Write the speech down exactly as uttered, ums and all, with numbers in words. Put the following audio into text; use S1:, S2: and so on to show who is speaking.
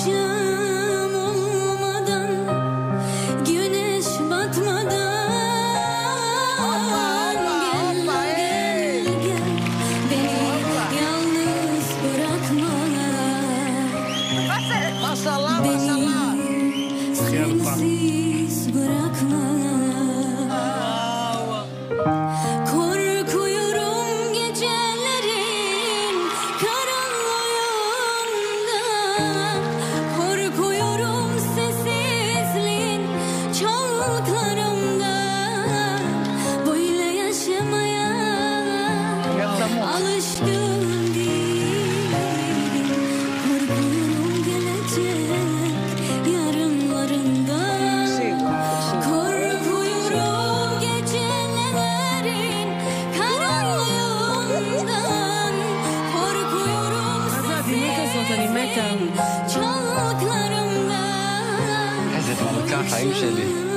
S1: Akşam olmadan, güneş batmadan gel, gel, gel, beni yalnız bırakma.
S2: Maşallah,
S1: Beni
S2: maşallah.
S1: sensiz bırakma. Korkuyorum gecelerin karanlığında, korkuyorum sessizliğin çalıklarımda. Böyle yaşamaya alışkın değilim. Korkuyorum gelecek yarınlarında. Korkuyorum gecelerin karanlığından, korkuyorum sessizliğin çalıklarımda.
S3: حزت على الكعكة عيب شالي